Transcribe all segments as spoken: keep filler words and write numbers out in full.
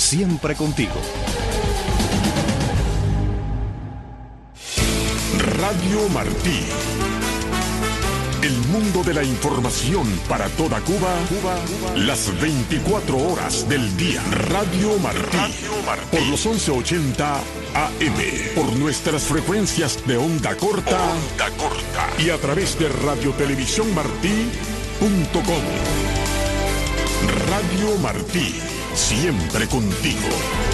siempre contigo. Radio Martí. El mundo de la información para toda Cuba, Cuba, Cuba, las veinticuatro horas del día. Radio Martí. Radio Martí. Por los once ochenta A M. Por nuestras frecuencias de onda corta. Onda corta. Y a través de radiotelevisión martí punto com. Radio Martí. Siempre contigo.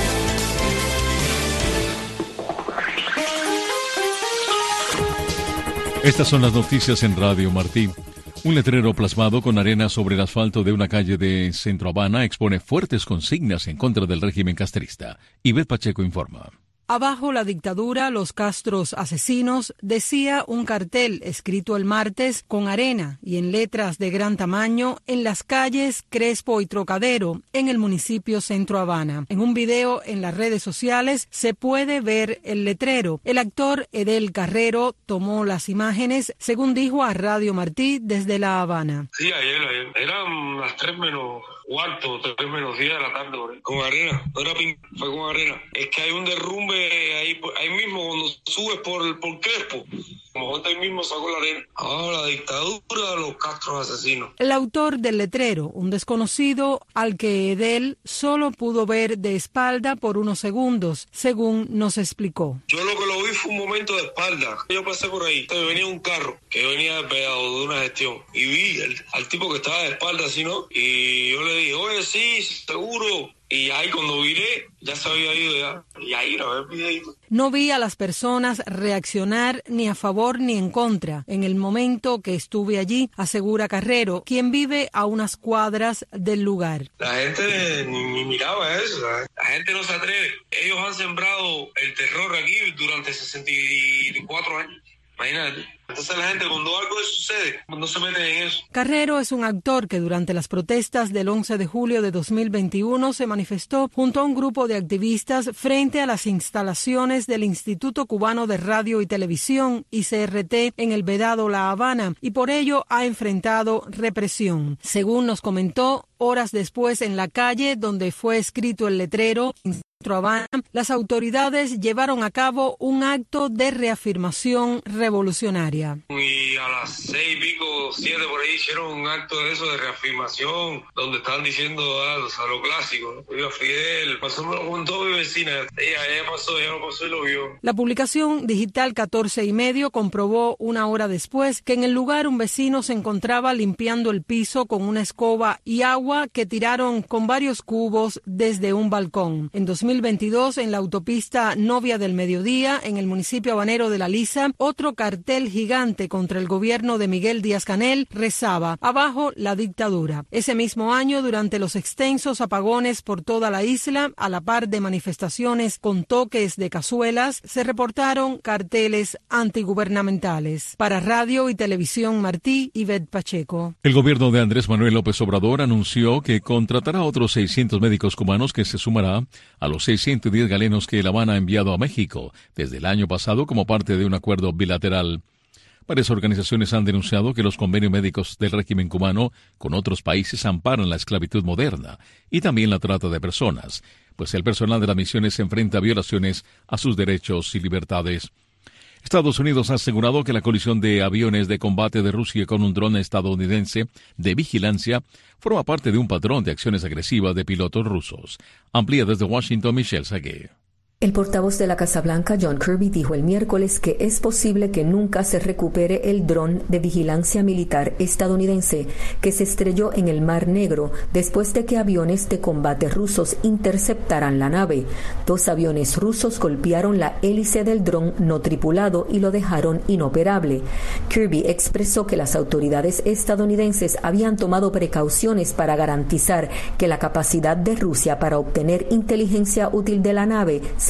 Estas son las noticias en Radio Martí. Un letrero plasmado con arena sobre el asfalto de una calle de Centro Habana expone fuertes consignas en contra del régimen castrista. Ivette Pacheco informa. Abajo la dictadura, los Castros asesinos, decía un cartel escrito el martes con arena y en letras de gran tamaño en las calles Crespo y Trocadero, en el municipio Centro Habana. En un video en las redes sociales se puede ver el letrero. El actor Edel Carrero tomó las imágenes, según dijo a Radio Martí desde La Habana. Sí, ayer, ayer. Eran las tres menos cuarto, tres menos diez de la tarde, con arena. No era pin, fue con arena. Es que hay un derrumbe ahí, ahí mismo cuando subes por, por Crespo. Como ahí mismo sacó la arena. Ah, la dictadura de los Castros asesinos. El autor del letrero, un desconocido al que Edel solo pudo ver de espalda por unos segundos, según nos explicó. Yo lo que lo vi fue un momento de espalda. Yo pasé por ahí. Entonces venía un carro que venía despegado de una gestión. Y vi el, al tipo que estaba de espalda, así, ¿no? Y yo le dije, oye, sí, seguro. Y ahí cuando viré, ya se había ido ya. Y ahí no me pide. No vi a las personas reaccionar ni a favor ni en contra en el momento que estuve allí, asegura Carrero, quien vive a unas cuadras del lugar. La gente ni, ni miraba eso, ¿sabes? La gente no se atreve. Ellos han sembrado el terror aquí durante sesenta y cuatro años. Imagínate. Entonces la gente, cuando algo sucede, no se mete en eso. Carrero es un actor que durante las protestas del once de julio de dos mil veintiuno se manifestó junto a un grupo de activistas frente a las instalaciones del Instituto Cubano de Radio y Televisión, I C R T, en el Vedado La Habana, y por ello ha enfrentado represión. Según nos comentó, horas después en la calle donde fue escrito el letrero, Habana, las autoridades llevaron a cabo un acto de reafirmación revolucionaria. Y a las seis y pico, siete por ahí, hicieron un acto de eso, de reafirmación, donde estaban diciendo ah, a lo clásico, ¿no? Viva Fidel, pasó con toda mi vecina, ella, ella pasó, ella lo pasó y lo vio. La publicación digital catorce y medio comprobó una hora después que en el lugar un vecino se encontraba limpiando el piso con una escoba y agua que tiraron con varios cubos desde un balcón. En dos mil veintidós, en la autopista Novia del Mediodía, en el municipio habanero de La Lisa, otro cartel gigante contra el gobierno de Miguel Díaz-Canel rezaba, abajo la dictadura. Ese mismo año, durante los extensos apagones por toda la isla, a la par de manifestaciones con toques de cazuelas, se reportaron carteles antigubernamentales. Para Radio y Televisión Martí, Ivette Pacheco. El gobierno de Andrés Manuel López Obrador anunció que contratará a otros seiscientos médicos cubanos, que se sumará a los seiscientos diez galenos que La Habana ha enviado a México desde el año pasado como parte de un acuerdo bilateral. Varias organizaciones han denunciado que los convenios médicos del régimen cubano con otros países amparan la esclavitud moderna y también la trata de personas, pues el personal de las misiones se enfrenta a violaciones a sus derechos y libertades. Estados Unidos ha asegurado que la colisión de aviones de combate de Rusia con un dron estadounidense de vigilancia forma parte de un patrón de acciones agresivas de pilotos rusos. Amplía desde Washington, Michelle Sagué. El portavoz de la Casa Blanca, John Kirby, dijo el miércoles que es posible que nunca se recupere el dron de vigilancia militar estadounidense que se estrelló en el Mar Negro después de que aviones de combate rusos interceptaran la nave. Dos aviones rusos golpearon la hélice del dron no tripulado y lo dejaron inoperable. Kirby expresó que las autoridades estadounidenses habían tomado precauciones para garantizar que la capacidad de Rusia para obtener inteligencia útil de la nave se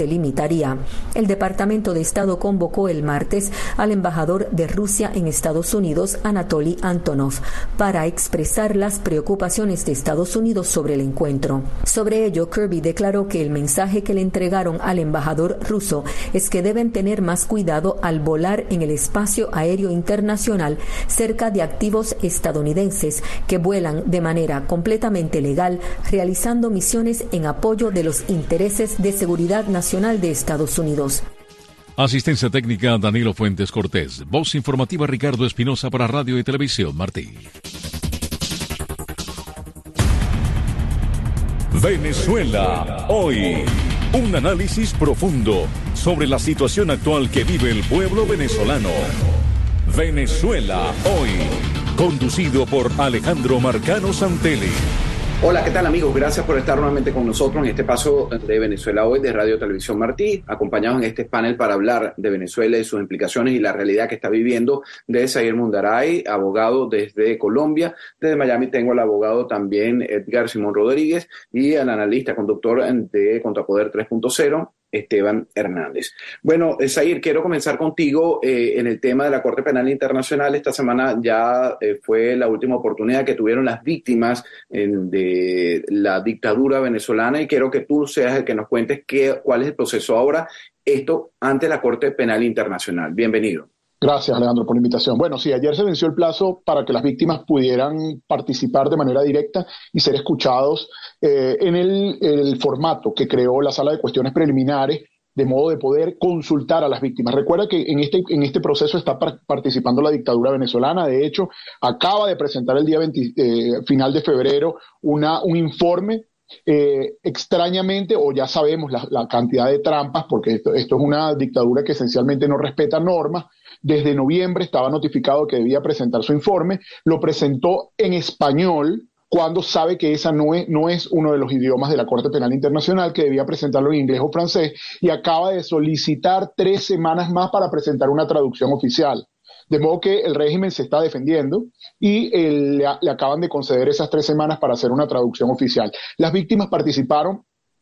se limitaría. El Departamento de Estado convocó el martes al embajador de Rusia en Estados Unidos, Anatoly Antonov, para expresar las preocupaciones de Estados Unidos sobre el encuentro. Sobre ello, Kirby declaró que el mensaje que le entregaron al embajador ruso es que deben tener más cuidado al volar en el espacio aéreo internacional cerca de activos estadounidenses que vuelan de manera completamente legal, realizando misiones en apoyo de los intereses de seguridad nacional de Estados Unidos. Asistencia técnica Danilo Fuentes Cortés. Voz informativa Ricardo Espinosa para Radio y Televisión Martí. Venezuela hoy. Un análisis profundo sobre la situación actual que vive el pueblo venezolano. Venezuela hoy. Conducido por Alejandro Marcano Santelli. Hola, ¿qué tal amigos? Gracias por estar nuevamente con nosotros en este espacio de Venezuela Hoy de Radio Televisión Martí, acompañados en este panel para hablar de Venezuela y sus implicaciones y la realidad que está viviendo de Zair Mundaray, abogado desde Colombia. Desde Miami tengo al abogado también Edgar Simón Rodríguez y al analista conductor de Contrapoder tres punto cero, Esteban Hernández. Bueno, Zair, quiero comenzar contigo eh, en el tema de la Corte Penal Internacional. Esta semana ya eh, fue la última oportunidad que tuvieron las víctimas eh, de la dictadura venezolana y quiero que tú seas el que nos cuentes qué, cuál es el proceso ahora, esto ante la Corte Penal Internacional. Bienvenido. Gracias, Alejandro, por la invitación. Bueno, sí, ayer se venció el plazo para que las víctimas pudieran participar de manera directa y ser escuchados eh, en el, el formato que creó la Sala de Cuestiones Preliminares, de modo de poder consultar a las víctimas. Recuerda que en este, en este proceso está par- participando la dictadura venezolana. De hecho, acaba de presentar el día veinte, eh, final de febrero una, un informe. Eh, extrañamente, o ya sabemos la, la cantidad de trampas, porque esto, esto es una dictadura que esencialmente no respeta normas. Desde noviembre estaba notificado que debía presentar su informe, lo presentó en español cuando sabe que esa no es, no es uno de los idiomas de la Corte Penal Internacional, que debía presentarlo en inglés o francés, y acaba de solicitar tres semanas más para presentar una traducción oficial. De modo que el régimen se está defendiendo y el, le, le acaban de conceder esas tres semanas para hacer una traducción oficial. Las víctimas participaron,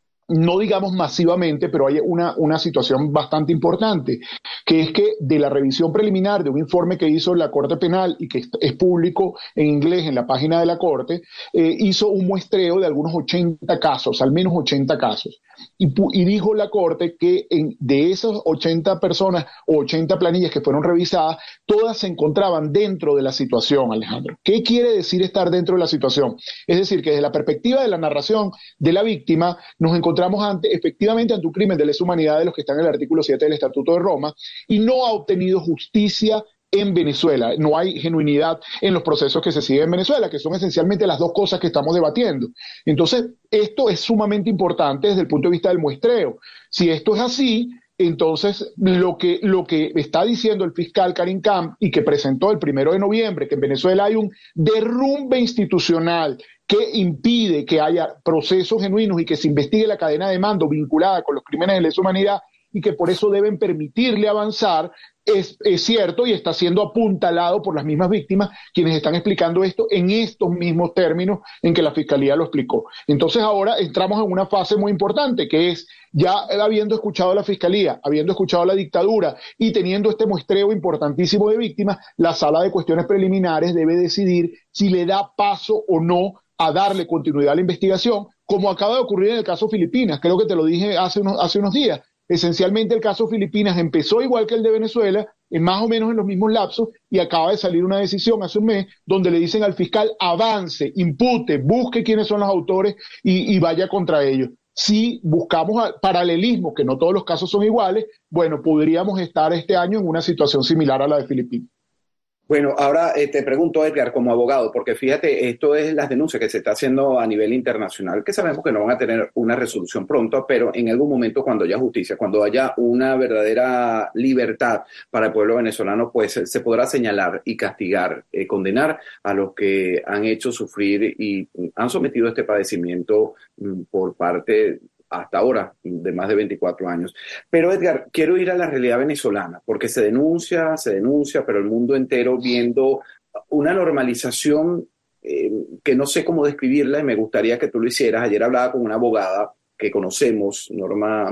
no digamos masivamente, pero hay una, una situación bastante importante, que es que de la revisión preliminar de un informe que hizo la Corte Penal y que es público en inglés en la página de la Corte, eh, hizo un muestreo de algunos ochenta casos, al menos ochenta casos. Y, y dijo la Corte que en, de esas ochenta personas o ochenta planillas que fueron revisadas, todas se encontraban dentro de la situación, Alejandro. ¿Qué quiere decir estar dentro de la situación? Es decir, que desde la perspectiva de la narración de la víctima, nos encontramos ante, efectivamente ante un crimen de lesa humanidad de los que están en el artículo siete del Estatuto de Roma y no ha obtenido justicia en Venezuela. No hay genuinidad en los procesos que se siguen en Venezuela, que son esencialmente las dos cosas que estamos debatiendo. Entonces, esto es sumamente importante desde el punto de vista del muestreo. Si esto es así, entonces lo que, lo que está diciendo el fiscal Karim Khan y que presentó el primero de noviembre, que en Venezuela hay un derrumbe institucional que impide que haya procesos genuinos y que se investigue la cadena de mando vinculada con los crímenes de lesa humanidad y que por eso deben permitirle avanzar, es, es cierto y está siendo apuntalado por las mismas víctimas quienes están explicando esto en estos mismos términos en que la Fiscalía lo explicó. Entonces ahora entramos en una fase muy importante que es, ya habiendo escuchado a la Fiscalía, habiendo escuchado a la dictadura y teniendo este muestreo importantísimo de víctimas, la Sala de Cuestiones Preliminares debe decidir si le da paso o no a darle continuidad a la investigación, como acaba de ocurrir en el caso Filipinas. Creo que te lo dije hace unos, hace unos días. Esencialmente el caso Filipinas empezó igual que el de Venezuela, en más o menos en los mismos lapsos, y acaba de salir una decisión hace un mes donde le dicen al fiscal avance, impute, busque quiénes son los autores y, y vaya contra ellos. Si buscamos paralelismo, que no todos los casos son iguales, bueno, podríamos estar este año en una situación similar a la de Filipinas. Bueno, ahora eh, te pregunto, Edgar, como abogado, porque fíjate, esto es las denuncias que se está haciendo a nivel internacional, que sabemos que no van a tener una resolución pronto, pero en algún momento cuando haya justicia, cuando haya una verdadera libertad para el pueblo venezolano, pues se podrá señalar y castigar, eh, condenar a los que han hecho sufrir y han sometido este padecimiento mm, por parte hasta ahora, de más de veinticuatro años. Pero Edgar, quiero ir a la realidad venezolana, porque se denuncia, se denuncia, pero el mundo entero viendo una normalización eh, que no sé cómo describirla y me gustaría que tú lo hicieras. Ayer hablaba con una abogada que conocemos, Norma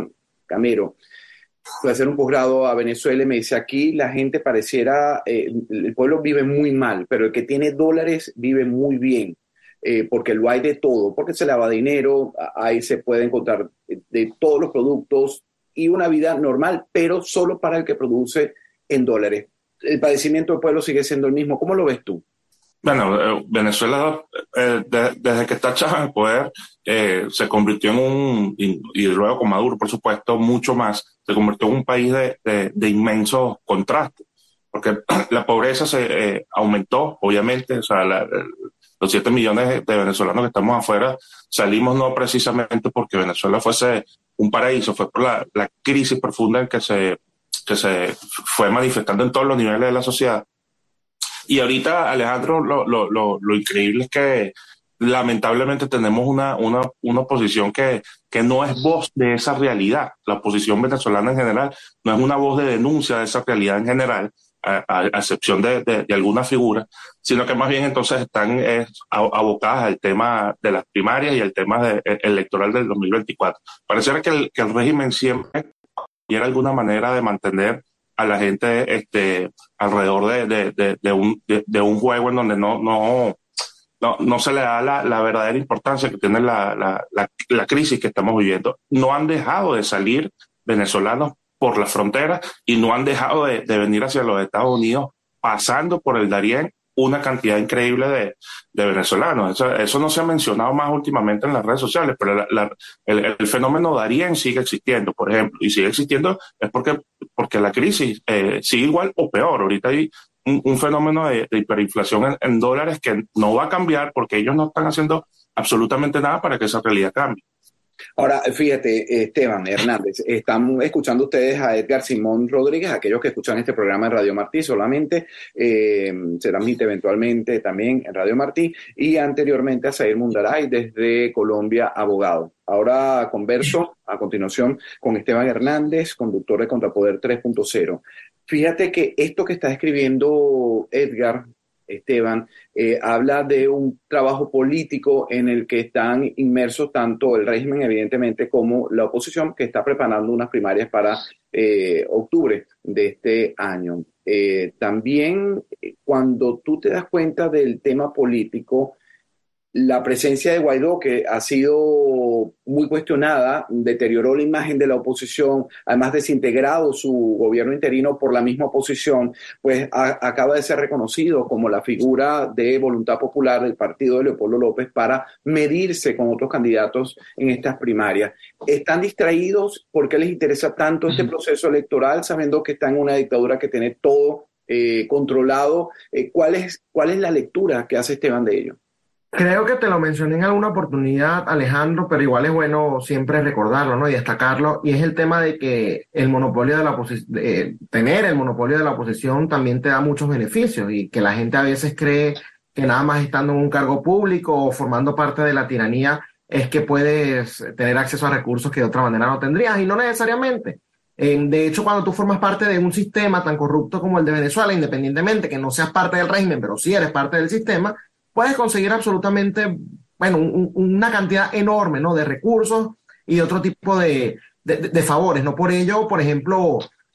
Camero, fue a hacer un posgrado a Venezuela y me dice, aquí la gente pareciera, eh, el pueblo vive muy mal, pero el que tiene dólares vive muy bien, eh, porque lo hay de todo, porque se lava dinero, ahí se puede encontrar de, de todos los productos y una vida normal, pero solo para el que produce en dólares. El padecimiento del pueblo sigue siendo el mismo. ¿Cómo lo ves tú? Bueno, eh, Venezuela, eh, de, desde que está Chávez en el poder, eh, se convirtió en un, y, y luego con Maduro, por supuesto, mucho más, se convirtió en un país de, de, de inmensos contrastes, porque la pobreza se eh, aumentó, obviamente, o sea, la, los siete millones de venezolanos que estamos afuera, salimos no precisamente porque Venezuela fuese un paraíso, fue por la, la crisis profunda en que se, que se fue manifestando en todos los niveles de la sociedad. Y ahorita, Alejandro, lo, lo, lo, lo increíble es que lamentablemente tenemos una, una, una oposición que, que no es voz de esa realidad. La oposición venezolana en general no es una voz de denuncia de esa realidad en general, a, a, a excepción de, de, de algunas figuras, sino que más bien entonces están eh, abocadas al tema de las primarias y al tema de, eh, electoral del dos mil veinticuatro. Pareciera que el, que el régimen siempre quiere alguna manera de mantener a la gente este, alrededor de, de, de, de, un, de, de un juego en donde no, no, no, no se le da la, la verdadera importancia que tiene la, la, la, la crisis que estamos viviendo. No han dejado de salir venezolanos por la frontera y no han dejado de, de venir hacia los Estados Unidos, pasando por el Darién una cantidad increíble de, de venezolanos. Eso, eso no se ha mencionado más últimamente en las redes sociales, pero la, la, el, el fenómeno Darién sigue existiendo, por ejemplo, y sigue existiendo es porque, porque la crisis eh, sigue igual o peor. Ahorita hay un, un fenómeno de, de hiperinflación en, en dólares que no va a cambiar porque ellos no están haciendo absolutamente nada para que esa realidad cambie. Ahora, fíjate, Esteban Hernández, están escuchando ustedes a Edgar Simón Rodríguez, aquellos que escuchan este programa en Radio Martí solamente, eh, se transmite eventualmente también en Radio Martí, y anteriormente a Zair Mundaray desde Colombia, abogado. Ahora converso a continuación con Esteban Hernández, conductor de Contrapoder tres punto cero. Fíjate que esto que está escribiendo Edgar, Esteban, eh, habla de un trabajo político en el que están inmersos tanto el régimen, evidentemente, como la oposición, que está preparando unas primarias para eh, octubre de este año. Eh, también, cuando tú te das cuenta del tema político, la presencia de Guaidó, que ha sido muy cuestionada, deterioró la imagen de la oposición, además desintegrado su gobierno interino por la misma oposición, pues a, acaba de ser reconocido como la figura de voluntad popular del partido de Leopoldo López para medirse con otros candidatos en estas primarias. ¿Están distraídos? ¿Por qué les interesa tanto este proceso electoral, sabiendo que están en una dictadura que tiene todo eh, controlado? Eh, ¿cuál es, cuál es la lectura que hace Esteban de ello? Creo que te lo mencioné en alguna oportunidad, Alejandro, pero igual es bueno siempre recordarlo, ¿no? Y destacarlo, y es el tema de que el monopolio de la oposición, eh, tener el monopolio de la oposición también te da muchos beneficios, y que la gente a veces cree que nada más estando en un cargo público o formando parte de la tiranía es que puedes tener acceso a recursos que de otra manera no tendrías, y no necesariamente. Eh, de hecho, cuando tú formas parte de un sistema tan corrupto como el de Venezuela, independientemente que no seas parte del régimen, pero sí eres parte del sistema, puedes conseguir absolutamente, bueno, un, una cantidad enorme, ¿no?, de recursos y de otro tipo de, de, de favores, ¿no? Por ello, por ejemplo,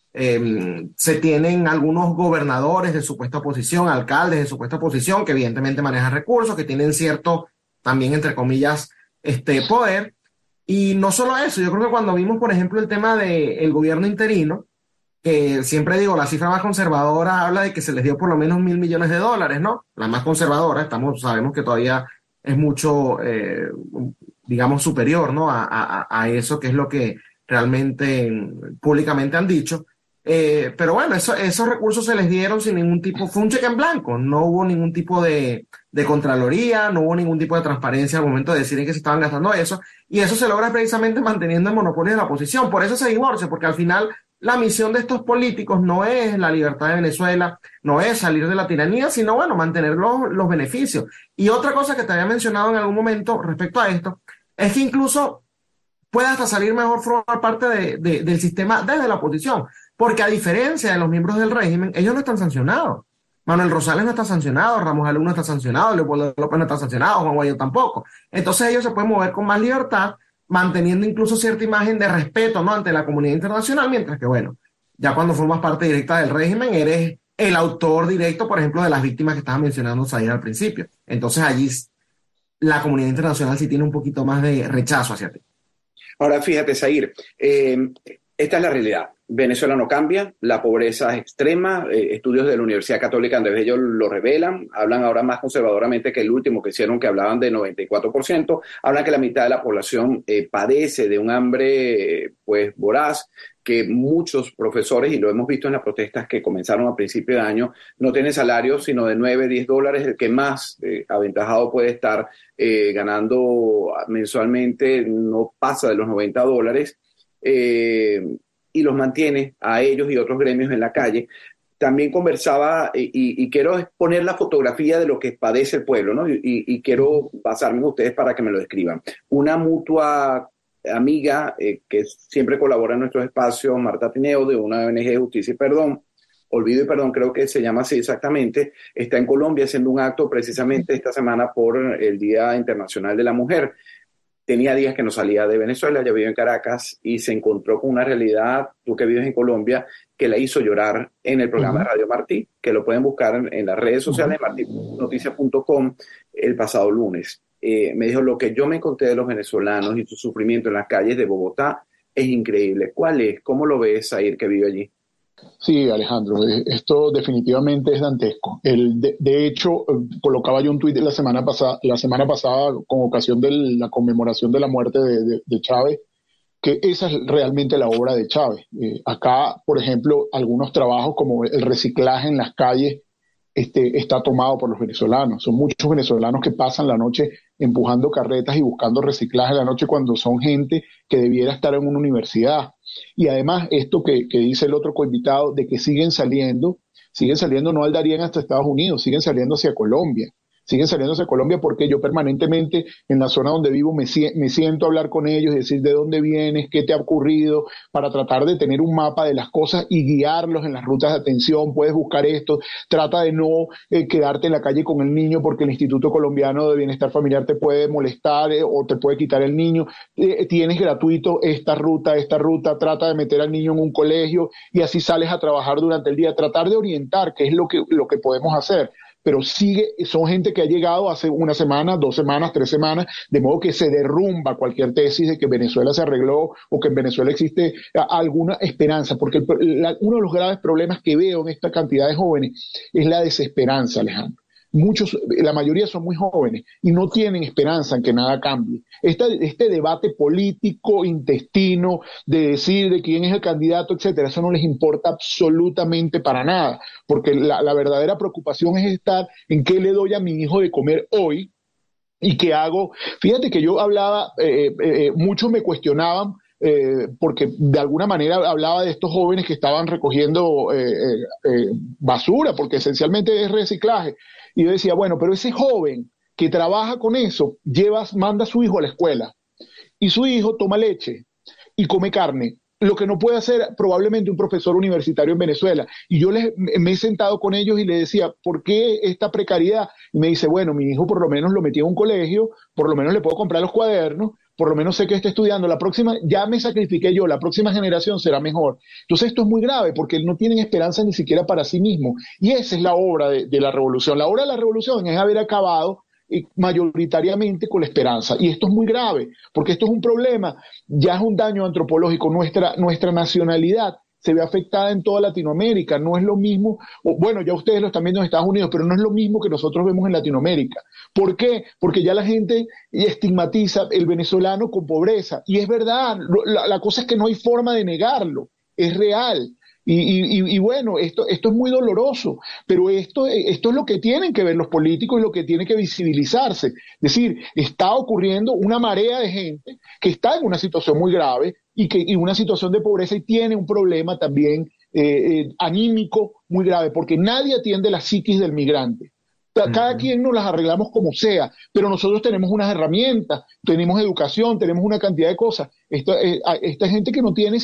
eh, se tienen algunos gobernadores de supuesta oposición, alcaldes de supuesta oposición, que evidentemente manejan recursos, que tienen cierto, también entre comillas, este poder. Y no solo eso, yo creo que cuando vimos, por ejemplo, el tema del gobierno interino, que siempre digo, la cifra más conservadora habla de que se les dio por lo menos mil millones de dólares, ¿no? La más conservadora, estamos, sabemos que todavía es mucho, eh, digamos, superior, ¿no? A, a, a eso que es lo que realmente públicamente han dicho. Eh, pero bueno, eso, esos recursos se les dieron sin ningún tipo, fue un cheque en blanco, no hubo ningún tipo de, de contraloría, no hubo ningún tipo de transparencia al momento de decir en qué se estaban gastando eso, y eso se logra precisamente manteniendo el monopolio de la oposición. Por eso se divorcia, porque al final la misión de estos políticos no es la libertad de Venezuela, no es salir de la tiranía, sino, bueno, mantener los, los beneficios. Y otra cosa que te había mencionado en algún momento respecto a esto, es que incluso puede hasta salir mejor formar parte de, de, del sistema desde la oposición, porque a diferencia de los miembros del régimen, ellos no están sancionados. Manuel Rosales no está sancionado, Ramos Alú no está sancionado, Leopoldo López no está sancionado, Juan Guaidó tampoco. Entonces ellos se pueden mover con más libertad, manteniendo incluso cierta imagen de respeto, ¿no?, ante la comunidad internacional, mientras que, bueno, ya cuando formas parte directa del régimen, eres el autor directo, por ejemplo, de las víctimas que estaba mencionando Zahir al principio. Entonces allí la comunidad internacional sí tiene un poquito más de rechazo hacia ti. Ahora, fíjate, Zahir, eh, esta es la realidad. Venezuela no cambia, la pobreza es extrema, eh, estudios de la Universidad Católica Andrés Bello lo revelan, hablan ahora más conservadoramente que el último que hicieron, que hablaban de noventa y cuatro por ciento, hablan que la mitad de la población eh, padece de un hambre eh, pues voraz, que muchos profesores, y lo hemos visto en las protestas que comenzaron a principio de año, no tienen salarios sino de nueve, diez dólares, el que más eh, aventajado puede estar eh, ganando mensualmente no pasa de los noventa dólares, eh, y los mantiene a ellos y otros gremios en la calle. También conversaba, y, y, y quiero exponer la fotografía de lo que padece el pueblo, ¿no? Y, y quiero basarme en ustedes para que me lo describan. Una mutua amiga eh, que siempre colabora en nuestros espacios, Marta Tineo, de una O N G Justicia y Perdón, Olvido y Perdón, creo que se llama así exactamente, está en Colombia haciendo un acto precisamente esta semana por el Día Internacional de la Mujer. Tenía días que no salía de Venezuela, ya vive en Caracas y se encontró con una realidad, tú que vives en Colombia, que la hizo llorar en el programa uh-huh. de Radio Martí, que lo pueden buscar en, en las redes sociales, uh-huh. martí noticias punto com, el pasado lunes. Eh, me dijo, lo que yo me encontré de los venezolanos y su sufrimiento en las calles de Bogotá es increíble. ¿Cuál es? ¿Cómo lo ves, Zahir, que vive allí? Sí, Alejandro, esto definitivamente es dantesco. El, de, de hecho, colocaba yo un tuit la semana pasada, la semana pasada con ocasión de la conmemoración de la muerte de, de, de Chávez, que esa es realmente la obra de Chávez. Eh, acá, por ejemplo, algunos trabajos como el reciclaje en las calles este, está tomado por los venezolanos. Son muchos venezolanos que pasan la noche empujando carretas y buscando reciclaje en la noche cuando son gente que debiera estar en una universidad. Y además esto que, que dice el otro coinvitado, de que siguen saliendo, siguen saliendo no al Darién hasta Estados Unidos, siguen saliendo hacia Colombia. Siguen saliendo hacia Colombia porque yo permanentemente en la zona donde vivo me, me siento a hablar con ellos y decir de dónde vienes, qué te ha ocurrido, para tratar de tener un mapa de las cosas y guiarlos en las rutas de atención. Puedes buscar esto, trata de no eh, quedarte en la calle con el niño porque el Instituto Colombiano de Bienestar Familiar te puede molestar eh, o te puede quitar el niño. Eh, tienes gratuito esta ruta, esta ruta, trata de meter al niño en un colegio y así sales a trabajar durante el día, tratar de orientar qué es lo que, lo que podemos hacer. Pero sigue, son gente que ha llegado hace una semana, dos semanas, tres semanas, de modo que se derrumba cualquier tesis de que Venezuela se arregló o que en Venezuela existe alguna esperanza, porque el, la, uno de los graves problemas que veo en esta cantidad de jóvenes es la desesperanza, Alejandro. Muchos, la mayoría son muy jóvenes y no tienen esperanza en que nada cambie. Este, este debate político, intestino, de decir de quién es el candidato, etcétera, eso no les importa absolutamente para nada, porque la, la verdadera preocupación es estar en qué le doy a mi hijo de comer hoy y qué hago. Fíjate que yo hablaba, eh, eh, muchos me cuestionaban, Eh, porque de alguna manera hablaba de estos jóvenes que estaban recogiendo eh, eh, basura, porque esencialmente es reciclaje. Y yo decía, bueno, pero ese joven que trabaja con eso, lleva, manda a su hijo a la escuela, y su hijo toma leche y come carne, lo que no puede hacer probablemente un profesor universitario en Venezuela. Y yo les, me he sentado con ellos y les decía, ¿por qué esta precariedad? Y me dice, bueno, mi hijo por lo menos lo metí en un colegio, por lo menos le puedo comprar los cuadernos, por lo menos sé que está estudiando, la próxima, ya me sacrifiqué yo, la próxima generación será mejor. Entonces esto es muy grave porque no tienen esperanza ni siquiera para sí mismos. Y esa es la obra de, de la revolución. La obra de la revolución es haber acabado eh, mayoritariamente con la esperanza. Y esto es muy grave porque esto es un problema, ya es un daño antropológico. Nuestra, nuestra nacionalidad se ve afectada en toda Latinoamérica. No es lo mismo, o, bueno, ya ustedes lo están viendo en Estados Unidos, pero no es lo mismo que nosotros vemos en Latinoamérica. ¿Por qué? Porque ya la gente estigmatiza el venezolano con pobreza. Y es verdad, la, la cosa es que no hay forma de negarlo, es real. Y, y, y bueno, esto, esto es muy doloroso, pero esto, esto es lo que tienen que ver los políticos y lo que tiene que visibilizarse. Es decir, está ocurriendo una marea de gente que está en una situación muy grave y que y una situación de pobreza y tiene un problema también eh, eh, anímico muy grave, porque nadie atiende la psiquis del migrante. Cada uh-huh. quien nos las arreglamos como sea, pero nosotros tenemos unas herramientas, tenemos educación, tenemos una cantidad de cosas. Esta, eh, esta gente que no tiene sino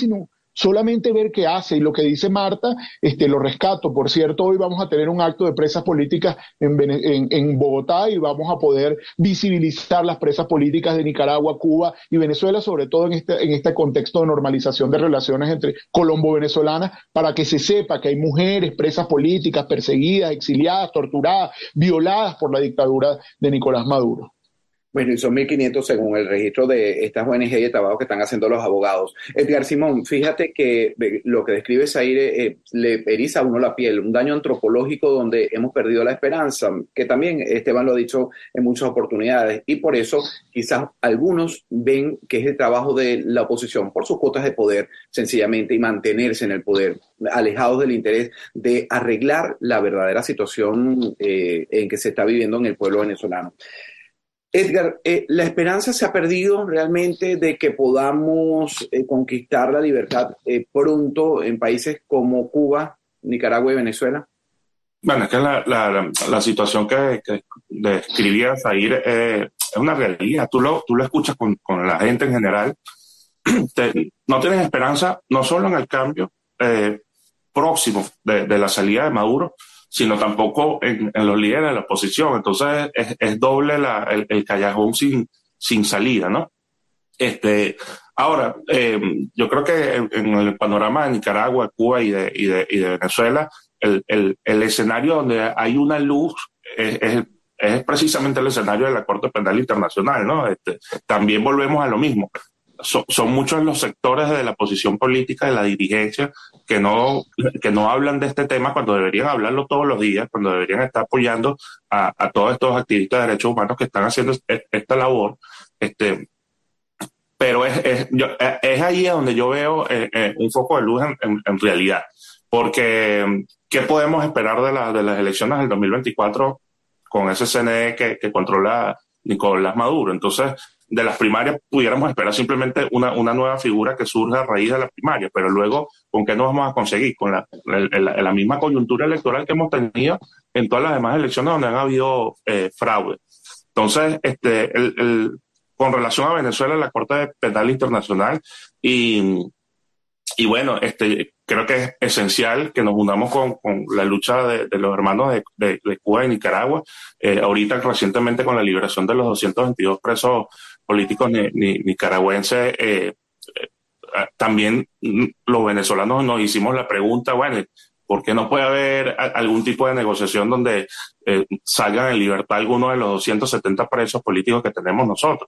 solamente ver qué hace y lo que dice Marta, este, lo rescato. Por cierto, hoy vamos a tener un acto de presas políticas en, en, en Bogotá y vamos a poder visibilizar las presas políticas de Nicaragua, Cuba y Venezuela, sobre todo en este, en este contexto de normalización de relaciones entre colombo-venezolanas, para que se sepa que hay mujeres presas políticas, perseguidas, exiliadas, torturadas, violadas por la dictadura de Nicolás Maduro. Bueno, y son mil quinientos según el registro de estas O N G de trabajo que están haciendo los abogados. Edgar Simón, fíjate que lo que describe Zaire eh, le eriza a uno la piel, un daño antropológico donde hemos perdido la esperanza, que también Esteban lo ha dicho en muchas oportunidades, y por eso quizás algunos ven que es el trabajo de la oposición, por sus cuotas de poder, sencillamente, y mantenerse en el poder, alejados del interés de arreglar la verdadera situación eh, en que se está viviendo en el pueblo venezolano. Edgar, eh, ¿la esperanza se ha perdido realmente de que podamos eh, conquistar la libertad eh, pronto en países como Cuba, Nicaragua y Venezuela? Bueno, es que la, la, la situación que, que describía Zaire eh, es una realidad. Tú lo, tú lo escuchas con, con la gente en general. Te, no tienes esperanza no solo en el cambio eh, próximo de, de la salida de Maduro, sino tampoco en, en los líderes de la oposición. Entonces es, es doble la, el, el callejón sin, sin salida, ¿no? Este, ahora, eh, yo creo que en, en el panorama de Nicaragua, Cuba y de, y de, y de Venezuela, el, el, el escenario donde hay una luz es, es, es precisamente el escenario de la Corte Penal Internacional, ¿no? Este, también volvemos a lo mismo. Son, son muchos los sectores de la posición política, de la dirigencia, que no, que no hablan de este tema cuando deberían hablarlo todos los días, cuando deberían estar apoyando a, a todos estos activistas de derechos humanos que están haciendo esta labor. Este, pero es, es, yo, es ahí donde yo veo eh, eh, un foco de luz en, en, en realidad. Porque, ¿qué podemos esperar de, la, de las elecciones del dos mil veinticuatro con ese C N E que, que controla Nicolás Maduro? Entonces, de las primarias pudiéramos esperar simplemente una, una nueva figura que surja a raíz de las primarias, pero luego, ¿con qué nos vamos a conseguir? Con la, la, la misma coyuntura electoral que hemos tenido en todas las demás elecciones donde han habido eh, fraude. Entonces, este, el, el, con relación a Venezuela, la Corte Penal Internacional, y, y bueno, este, creo que es esencial que nos unamos con, con la lucha de, de los hermanos de, de, de Cuba y Nicaragua. Eh, ahorita, recientemente, con la liberación de los doscientos veintidós presos políticos ni, ni, nicaragüenses, eh, eh, también los venezolanos nos hicimos la pregunta, bueno, ¿por qué no puede haber a, algún tipo de negociación donde eh, salgan en libertad algunos de los doscientos setenta presos políticos que tenemos nosotros?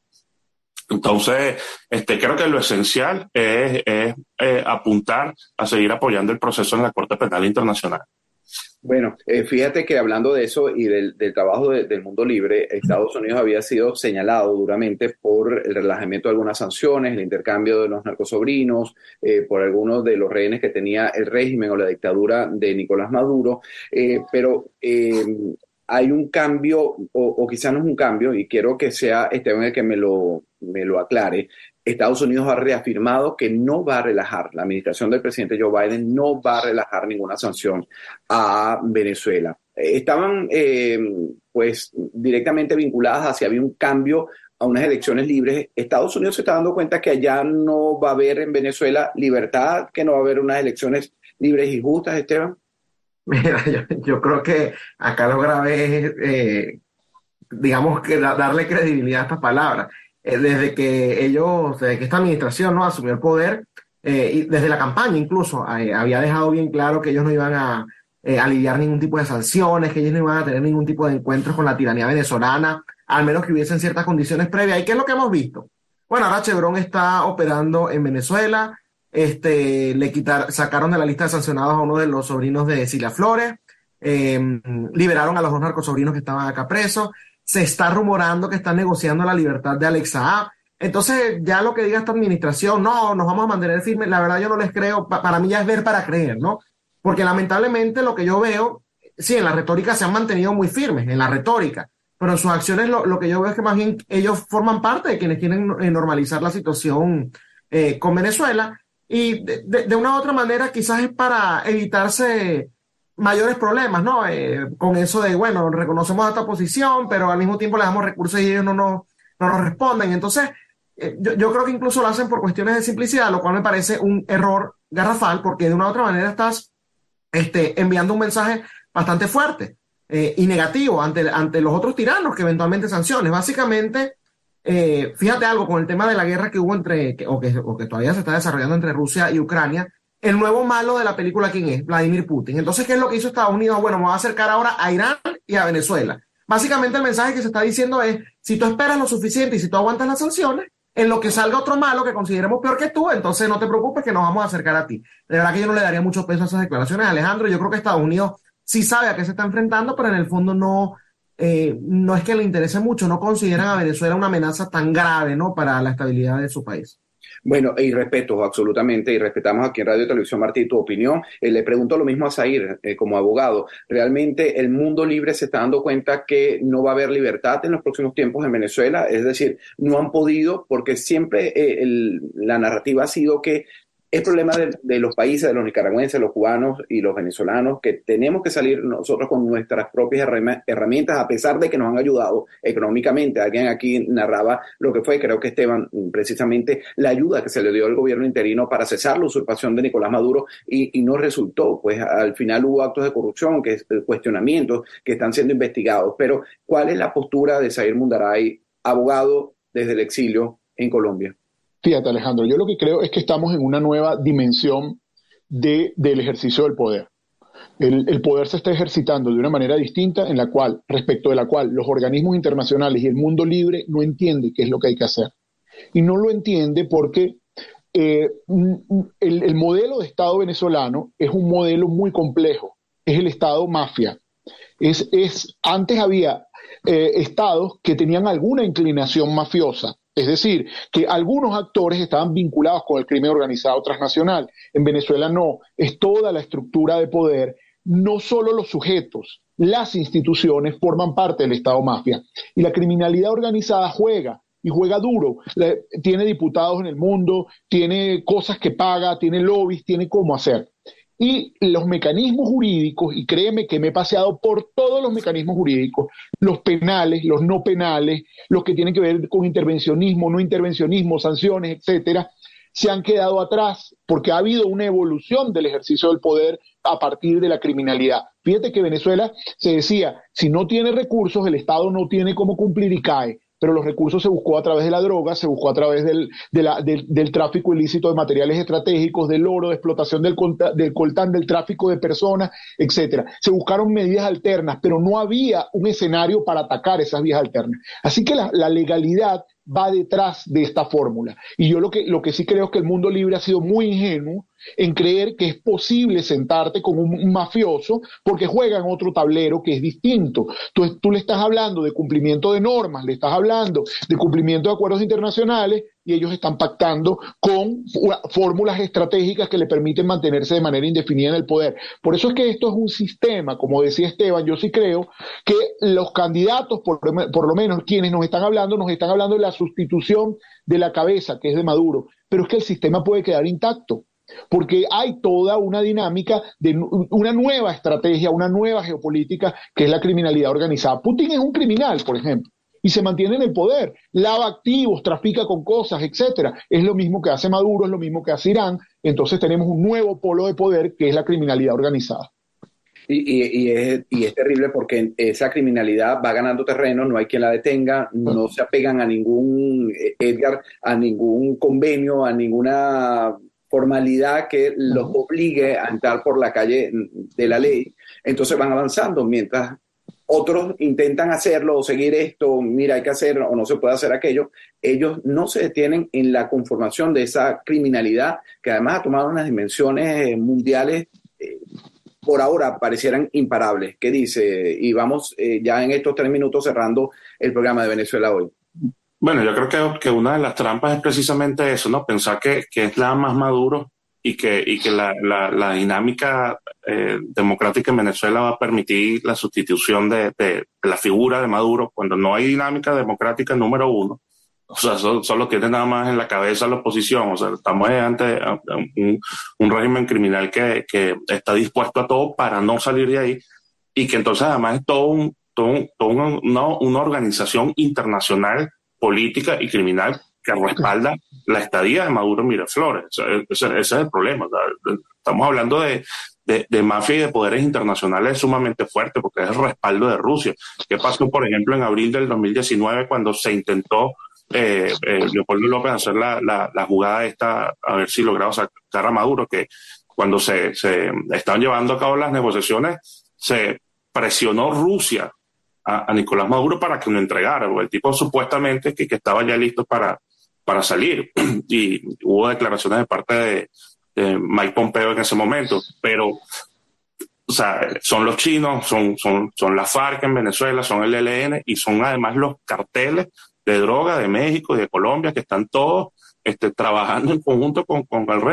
Entonces, este, creo que lo esencial es, es eh, apuntar a seguir apoyando el proceso en la Corte Penal Internacional. Bueno, eh, fíjate que hablando de eso y del, del trabajo de, del mundo libre, Estados Unidos había sido señalado duramente por el relajamiento de algunas sanciones, el intercambio de los narcosobrinos, eh, por algunos de los rehenes que tenía el régimen o la dictadura de Nicolás Maduro, eh, pero eh, hay un cambio, o, o quizás no es un cambio, y quiero que sea Esteban el que me lo, me lo aclare. Estados Unidos ha reafirmado que no va a relajar, la administración del presidente Joe Biden no va a relajar ninguna sanción a Venezuela. Estaban eh, pues directamente vinculadas a si había un cambio a unas elecciones libres. Estados Unidos se está dando cuenta que allá no va a haber en Venezuela libertad, que no va a haber unas elecciones libres y justas, Esteban. Mira, yo, yo creo que acá lo grave es, eh, digamos, que da, darle credibilidad a estas palabras. Desde que ellos, desde que esta administración no asumió el poder, eh, y desde la campaña incluso, eh, había dejado bien claro que ellos no iban a eh, aliviar ningún tipo de sanciones, que ellos no iban a tener ningún tipo de encuentros con la tiranía venezolana, al menos que hubiesen ciertas condiciones previas. ¿Y qué es lo que hemos visto? Bueno, ahora Chevron está operando en Venezuela, este, le quitar, sacaron de la lista de sancionados a uno de los sobrinos de Cilia Flores, eh, liberaron a los dos narcosobrinos que estaban acá presos. Se está rumorando que están negociando la libertad de Alex Saab. Entonces, ya lo que diga esta administración, no, nos vamos a mantener firmes, la verdad yo no les creo. Pa- para mí ya es ver para creer, ¿no? Porque lamentablemente lo que yo veo, sí, en la retórica se han mantenido muy firmes, en la retórica, pero en sus acciones lo, lo que yo veo es que más bien ellos forman parte de quienes quieren eh, normalizar la situación eh, con Venezuela, y de, de, de una u otra manera quizás es para evitarse mayores problemas, ¿no? Eh, con eso de, bueno, reconocemos esta posición, pero al mismo tiempo le damos recursos y ellos no nos, no nos responden. Entonces, eh, yo, yo creo que incluso lo hacen por cuestiones de simplicidad, lo cual me parece un error garrafal, porque de una u otra manera estás este, enviando un mensaje bastante fuerte eh, y negativo ante, ante los otros tiranos que eventualmente sanciones. Básicamente, eh, fíjate algo con el tema de la guerra que hubo entre, que, o, que, o que todavía se está desarrollando entre Rusia y Ucrania. El nuevo malo de la película, ¿quién es? Vladimir Putin. Entonces, ¿qué es lo que hizo Estados Unidos? Bueno, me voy a acercar ahora a Irán y a Venezuela. Básicamente el mensaje que se está diciendo es, si tú esperas lo suficiente y si tú aguantas las sanciones, en lo que salga otro malo que consideremos peor que tú, entonces no te preocupes que nos vamos a acercar a ti. De verdad que yo no le daría mucho peso a esas declaraciones, Alejandro. Yo creo que Estados Unidos sí sabe a qué se está enfrentando, pero en el fondo no, eh, no es que le interese mucho, no consideran a Venezuela una amenaza tan grave, ¿no?, para la estabilidad de su país. Bueno, y respeto absolutamente, y respetamos aquí en Radio Televisión Martí tu opinión. Eh, le pregunto lo mismo a Zair, eh, como abogado. ¿Realmente el mundo libre se está dando cuenta que no va a haber libertad en los próximos tiempos en Venezuela? Es decir, no han podido, porque siempre eh, el, la narrativa ha sido que es problema de, de los países, de los nicaragüenses, los cubanos y los venezolanos, que tenemos que salir nosotros con nuestras propias herramientas, a pesar de que nos han ayudado económicamente. Alguien aquí narraba lo que fue, creo que Esteban, precisamente la ayuda que se le dio al gobierno interino para cesar la usurpación de Nicolás Maduro y, y no resultó. Pues al final hubo actos de corrupción, que cuestionamientos que están siendo investigados. Pero, ¿cuál es la postura de Zair Mundaray, abogado desde el exilio en Colombia? Fíjate, Alejandro, yo lo que creo es que estamos en una nueva dimensión de, del ejercicio del poder. El, el poder se está ejercitando de una manera distinta en la cual, respecto de la cual los organismos internacionales y el mundo libre no entienden qué es lo que hay que hacer. Y no lo entiende porque eh, el, el modelo de Estado venezolano es un modelo muy complejo. Es el Estado mafia. Es, es, antes había eh, estados que tenían alguna inclinación mafiosa. Es decir, que algunos actores estaban vinculados con el crimen organizado transnacional. En Venezuela no, es toda la estructura de poder, no solo los sujetos, las instituciones forman parte del Estado mafia. Y la criminalidad organizada juega, y juega duro. La, tiene diputados en el mundo, tiene cosas que paga, tiene lobbies, tiene cómo hacer. Y los mecanismos jurídicos, y créeme que me he paseado por todos los mecanismos jurídicos, los penales, los no penales, los que tienen que ver con intervencionismo, no intervencionismo, sanciones, etcétera, se han quedado atrás porque ha habido una evolución del ejercicio del poder a partir de la criminalidad. Fíjate que Venezuela se decía, si no tiene recursos, el Estado no tiene cómo cumplir y cae. Pero los recursos se buscó a través de la droga, se buscó a través del, de la, del, del tráfico ilícito de materiales estratégicos, del oro, de explotación del, del coltán, del tráfico de personas, etcétera. Se buscaron medidas alternas, pero no había un escenario para atacar esas vías alternas. Así que la, la legalidad va detrás de esta fórmula. Y yo lo que, lo que sí creo es que el mundo libre ha sido muy ingenuo en creer que es posible sentarte con un, un mafioso porque juega en otro tablero que es distinto. Tú, tú le estás hablando de cumplimiento de normas, le estás hablando de cumplimiento de acuerdos internacionales y ellos están pactando con fórmulas estratégicas que le permiten mantenerse de manera indefinida en el poder. Por eso es que esto es un sistema, como decía Esteban, yo sí creo que los candidatos, por, por lo menos quienes nos están hablando, nos están hablando de la sustitución de la cabeza, que es de Maduro, pero es que el sistema puede quedar intacto. Porque hay toda una dinámica de una nueva estrategia, una nueva geopolítica que es la criminalidad organizada. Putin es un criminal, por ejemplo, y se mantiene en el poder, lava activos, trafica con cosas, etcétera. Es lo mismo que hace Maduro, es lo mismo que hace Irán. Entonces tenemos un nuevo polo de poder que es la criminalidad organizada. Y, y, y, es, y es terrible porque esa criminalidad va ganando terreno, no hay quien la detenga, no se apegan a ningún, Edgar, a ningún convenio, a ninguna formalidad que los obligue a entrar por la calle de la ley. Entonces van avanzando, mientras otros intentan hacerlo o seguir esto, mira, hay que hacer o no se puede hacer aquello, ellos no se detienen en la conformación de esa criminalidad que además ha tomado unas dimensiones mundiales, eh, por ahora parecieran imparables. ¿Qué dice? Y vamos eh, ya en estos tres minutos cerrando el programa de Venezuela Hoy. Bueno, yo creo que, que una de las trampas es precisamente eso, ¿no? Pensar que, que es la más Maduro y que, y que la, la, la dinámica eh, democrática en Venezuela va a permitir la sustitución de, de, de la figura de Maduro cuando no hay dinámica democrática número uno. O sea, solo, solo tiene nada más en la cabeza la oposición. O sea, estamos ante un, un régimen criminal que, que está dispuesto a todo para no salir de ahí y que entonces además es todo un, todo un, todo un, una, una organización internacional política y criminal que respalda la estadía de Maduro en Miraflores. Ese, ese, ese es el problema. Estamos hablando de, de, de mafia y de poderes internacionales sumamente fuertes, porque es el respaldo de Rusia. ¿Qué pasó, por ejemplo, en abril del dos mil diecinueve cuando se intentó eh, eh, Leopoldo López hacer la, la, la jugada esta, a ver si lograba sacar a Maduro, que cuando se, se estaban llevando a cabo las negociaciones, se presionó Rusia a, a Nicolás Maduro para que lo entregara, porque el tipo supuestamente que, que estaba ya listo para, para salir, y hubo declaraciones de parte de, de Mike Pompeo en ese momento, pero o sea, son los chinos, son, son, son las FARC en Venezuela, son el E L N y son además los carteles de droga de México y de Colombia que están todos este, trabajando en conjunto con, con el resto.